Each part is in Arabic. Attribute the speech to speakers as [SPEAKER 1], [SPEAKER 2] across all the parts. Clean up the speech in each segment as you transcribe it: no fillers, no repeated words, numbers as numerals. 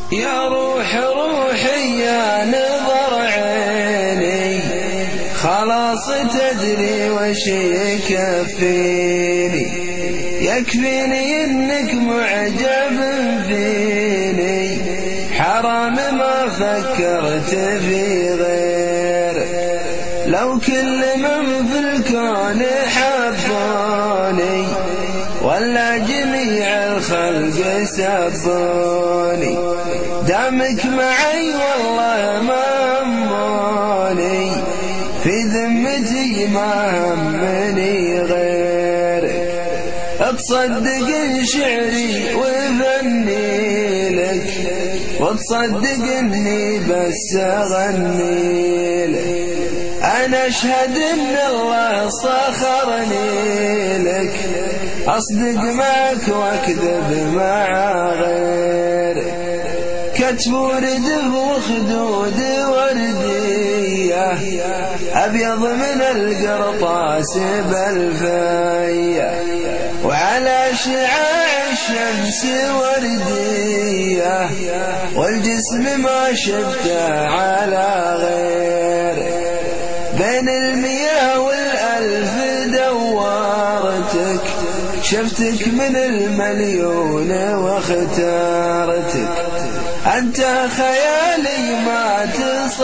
[SPEAKER 1] يا روح روحي يا نظر عيني، خلاص تدري وش يكفيني، يكفيني انك معجب فيني، حرام ما فكرت في غير. لو كل من في الكون حبوني، ولا جميع الخلق سبوني، دامك معي والله ما هموني، في ذمتي ما همني غيرك. اتصدق شعري وفني لك، وتصدق اني بس اغني لك. انا اشهد ان الله سخرني لك، اصدق معك واكذب مع غيرك. كتف وردف وخدود وردية، ابيض من القرطاس بالفية، وعلى شعاع الشمس وردية، والجسم ما شفته على غيره. بين المياه والألف دورتك، شفتك من المليون واختارتك. أنت خيالي ما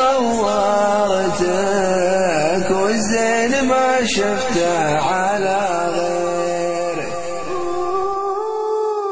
[SPEAKER 1] تصورتك، والزين ما شفته على